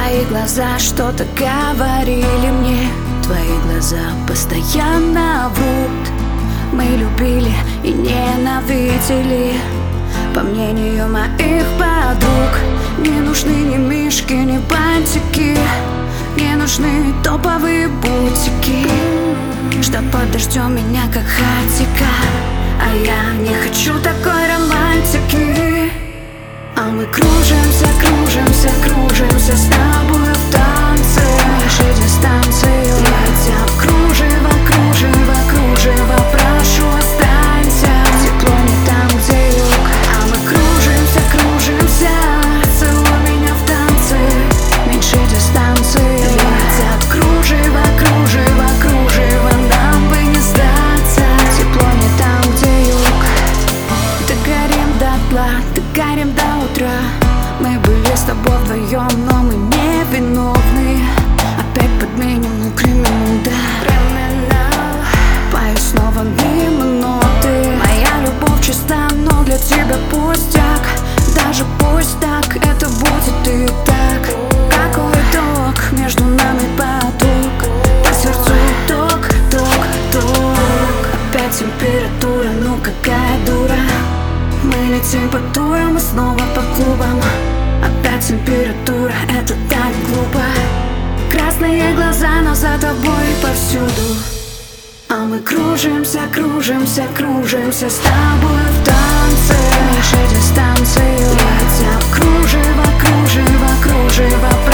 Твои глаза что-то говорили мне, твои глаза постоянно врут. Мы любили и ненавидели, по мнению моих подруг. Не нужны ни мишки, ни бантики, не нужны топовые бутики, что под дождем меня как хатика. А я не хочу такой романтики. А мы кружимся, кружимся, кружимся с тобой в танце. Наши дистанции летят в кружево, кружево, кружево. Прошу, останься, тепло не там, где юг. А мы кружимся, кружимся, целуй меня в танце. Меньше дистанции летят в кружево, кружево, кружево. Нам бы не сдаться, тепло не там, где юг. Догорим дотла, догорим до утра. Мы были с тобой вдвоем, но мы не виновны. Опять подменим, ну криминал, да. Пою снова мимо ноты. Моя любовь чиста, но для тебя пустяк. Даже пусть так, это будет и так. Какой итог, между нами поток. По сердцу ток, ток, ток. Опять температура, ну какая дура. Мы летим по турам и снова по клубам. Опять температура, это так глупо. Красные глаза, но за тобой повсюду. А мы кружимся, кружимся, кружимся с тобой в танце. Наши дистанции летят в кружево, кружево, кружево.